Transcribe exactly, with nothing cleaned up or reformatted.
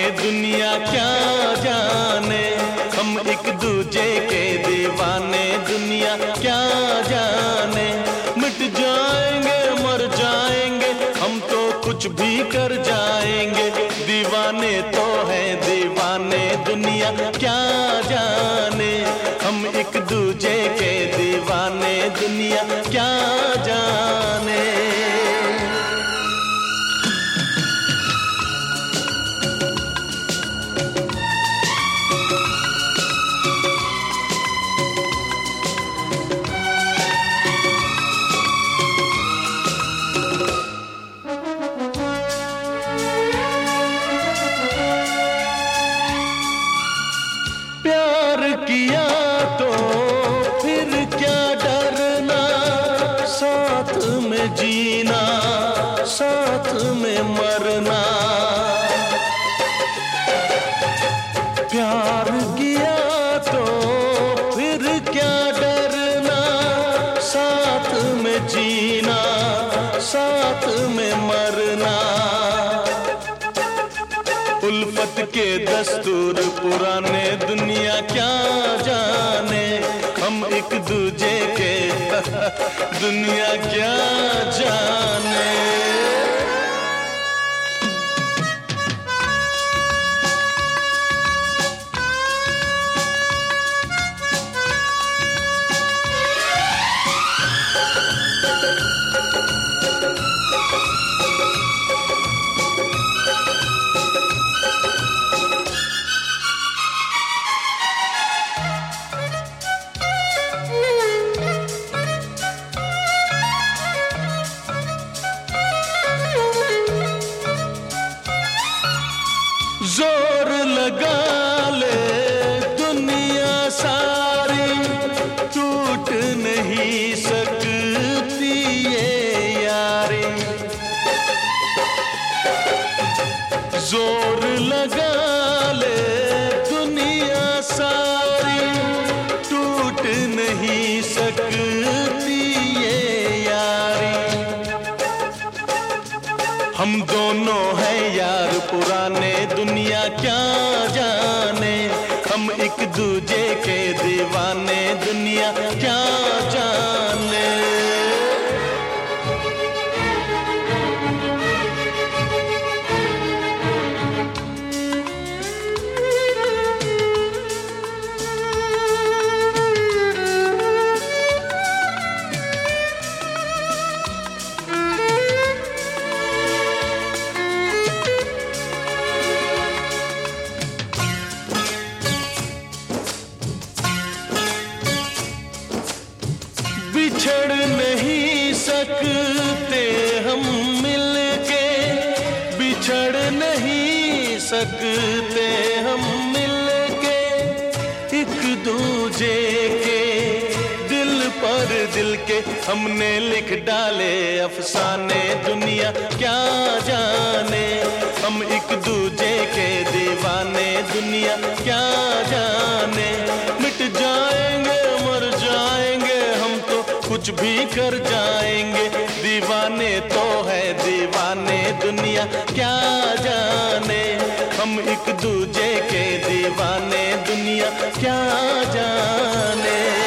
दुनिया क्या जाने, हम एक दूजे के दीवाने दुनिया क्या जाने। मिट जाएंगे मर जाएंगे हम तो कुछ भी कर जाएंगे, दीवाने तो है दीवाने दुनिया क्या जाने। हम एक दूजे के दीवाने दुनिया क्या जाने। प्यार किया तो फिर क्या डरना, साथ में जीना साथ में मरना। प्यार किया तो फिर क्या डरना, साथ में जीना साथ में मरना। उल्फत के दस्तूर पुराने दुनिया क्या जाने, हम एक दूजे के दुनिया क्या जाने। जोर लगा ले दुनिया सारी, टूट नहीं सकती ये यारी। जोर लगा ले दुनिया सारी, टूट नहीं सकती ये यारी। हम दोनों हैं यार पुराने दुनिया क्या जाने, हम एक दूजे के दीवाने दुनिया क्या जाने। बिछड़ नहीं सकते हम मिलके, बिछड़ नहीं सकते हम मिलके। एक दूजे के दिल पर दिल के हमने लिख डाले अफसाने दुनिया क्या जाने। हम एक दूजे के दीवाने दुनिया क्या जाने। मिट जाएंगे मर जाएंगे हम तो कुछ भी कर जाएंगे, दीवाने तो है दीवाने दुनिया क्या जाने। हम एक दूजे के दीवाने दुनिया क्या जाने।